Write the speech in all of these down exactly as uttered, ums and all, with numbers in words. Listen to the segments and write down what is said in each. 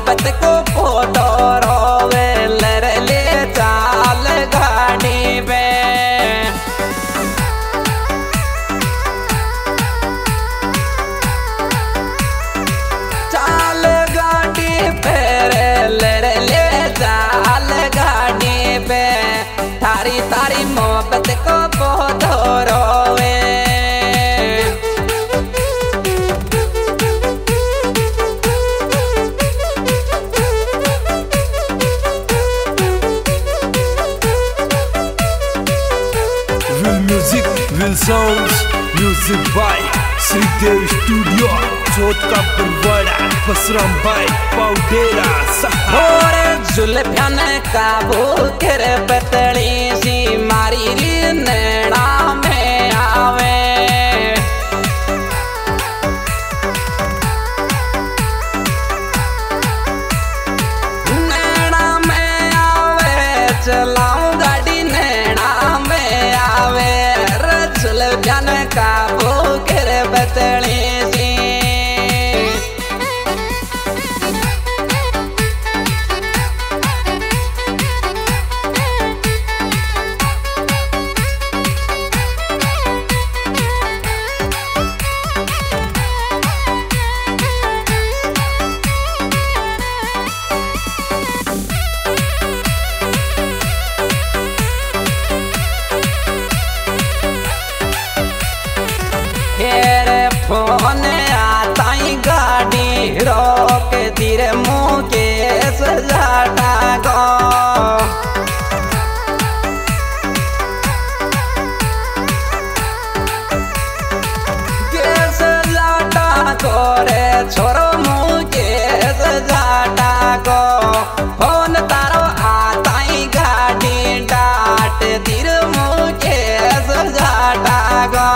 मोहब्बत को फोटो रोवे लर ले चाल गाड़ी पे चाल गाड़ी पे लर ले चाल गाड़ी पे थारी तारी मोहब्बत को फोटो रोवे Music, Will Sounds, Music by Sridev Studio, Chotka Purwada, Basram by Paudera, और जुल्फियान काबू कर पतली सी मारी री नैना में आवे नैना में आवे चलाऊं गाड़ी नैना में आवे जुल्फियान काबू कर पतली सी फोन आता ही गाड़ी रोक धीरे मुँह के सजाटा गो के सजाटा गो रे छोरो मुँह के सजाटा गो फोन तारो आता ही गाड़ी डाट धीरे मुँह के सजाटा गो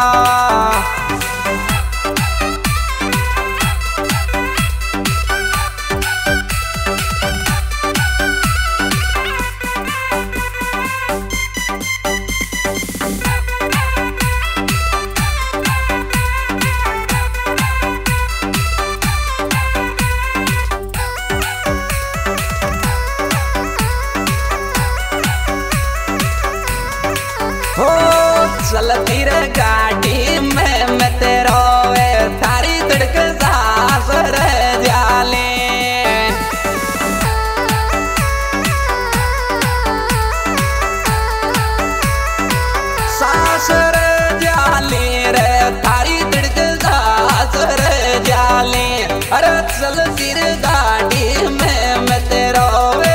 चलती रे गाड़ी में मैं तेरो वे थारी तड़क सास रह जाले सास रह जाले रे थारी तड़क सास रह जाले अरे चलती रे गाड़ी में मैं तेरो वे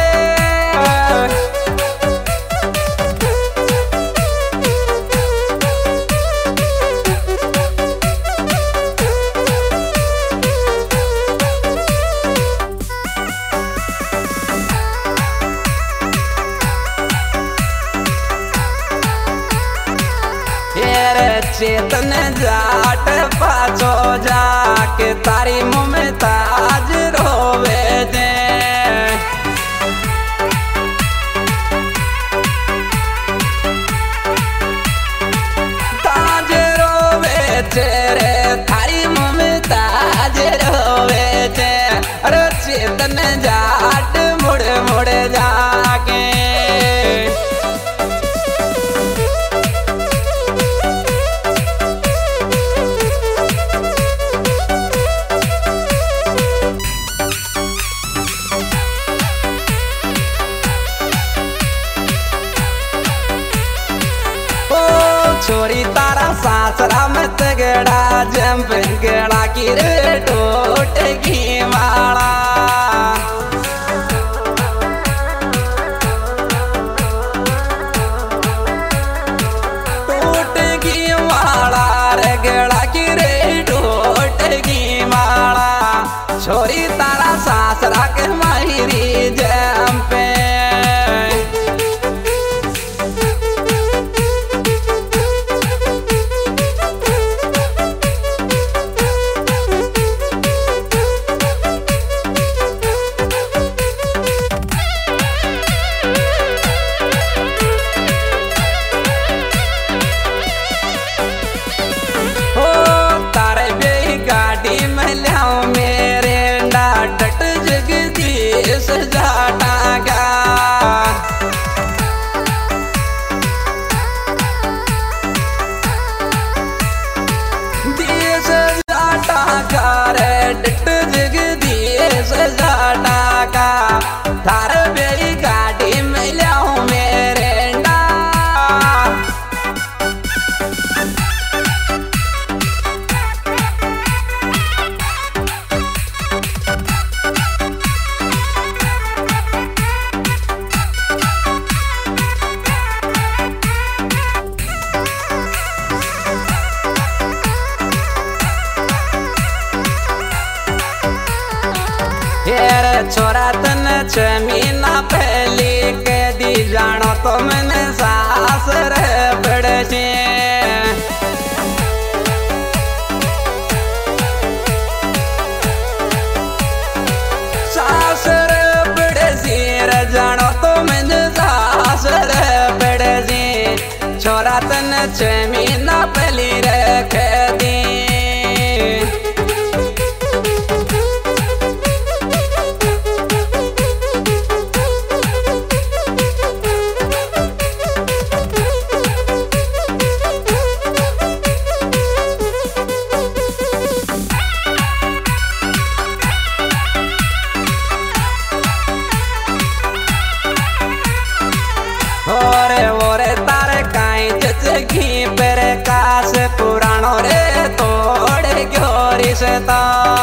चेतन जाट पाछो जाके तारी मुँह में ताज रोवे दे ताज रोवे तेरे थारी मुँह में ताज रोवे दे अरे चेतन जाट मुड़ मुड़ जाके छोरी तारा सासरा में तगड़ा जंप गड़ा की रे टूट की माला टूट की माला रे गड़ा की रे टूट की माला छोरी तारा सासरा के माहिरी जंप छोरा तन छह महीना पहले के दी जानो तो मैंने सास रे बड़े से सास रे बड़े से जानो तो मैंने सास रे बड़े से छोरा तन छह महीना पहले रख दी ओरे ओरे तारे काई जचगी पेरे कास पुराणो रे तोड़ गयो रिश्ता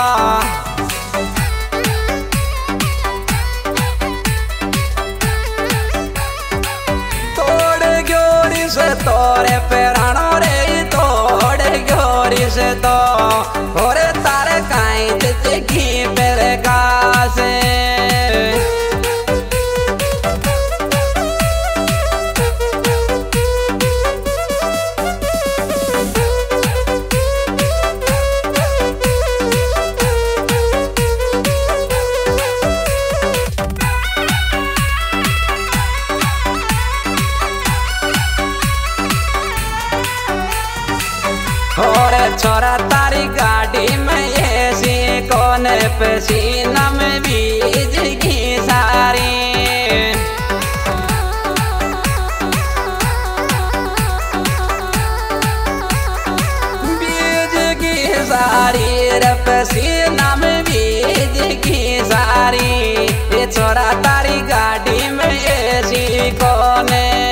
तोड़ गयो रिश्तो रे पुराणो रे तोड़ गयो रिश्तो ओरे तारे काई जचगी पेरे कास और छोरा तारी गाड़ी में ऐसी कौन पसीना में बीज की सारी बीज की सारी रे पसीना में बीज की सारी ये छोरा तारी गाड़ी में ऐसी कौन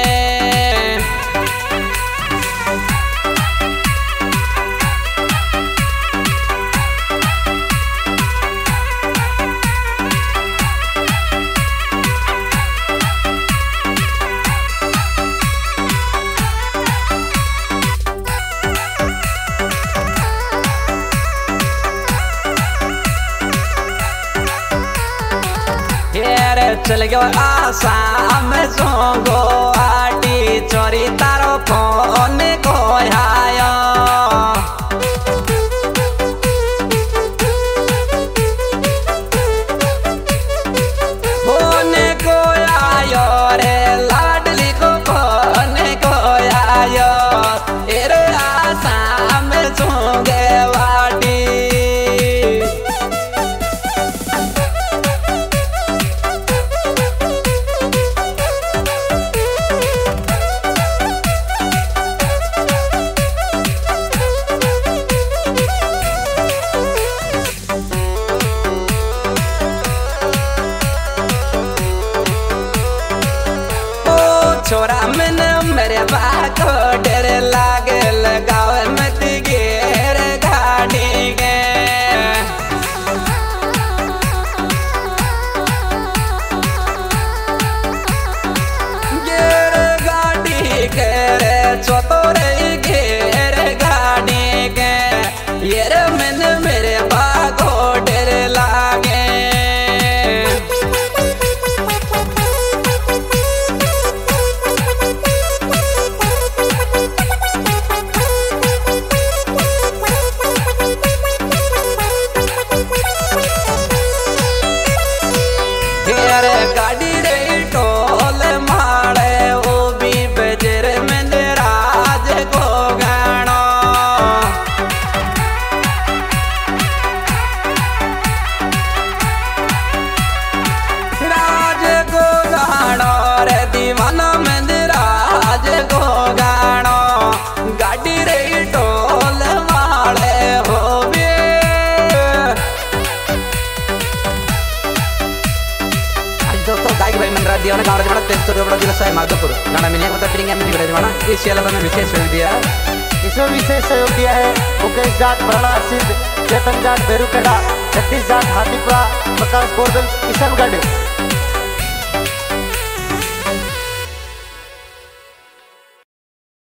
चल गयो आसाम सोंगो आटी चोरी तारो फोन को आयो फोन को आयो रे लाडली को फोन को आयो एरे आसाम सोंगे वाटी छोरा मैंने मेरे बाको डर लागे लगाओ मत गेर गाड़ी के गेर गाड़ी के रे चोतोरे गेर गाड़ी के ये रे मैंने मेरे बाको डर लागे गाड़ी रे टोल मारे वो भी बजर में राज को गानो राज को गानो रे दीवाना में राज को गानो गाड़ी रे टोल मारे हो भी दोस्तों गायक भाई मन राज्य गाँव बड़ा तेज तो बड़ा जिला है माधोपुर गाना मिलने मतलब फिटिंग में बिगड़े वाला इस एल्बम में विशेष सहयोग दिया इसमें विशेष सहयोग दिया है मुकेश जाट भरणा सिद्ध चेतन जाट बेरुकेड़ा जगदीश जाट हाथीपुरा प्रकाश बोरदल किशनगढ़।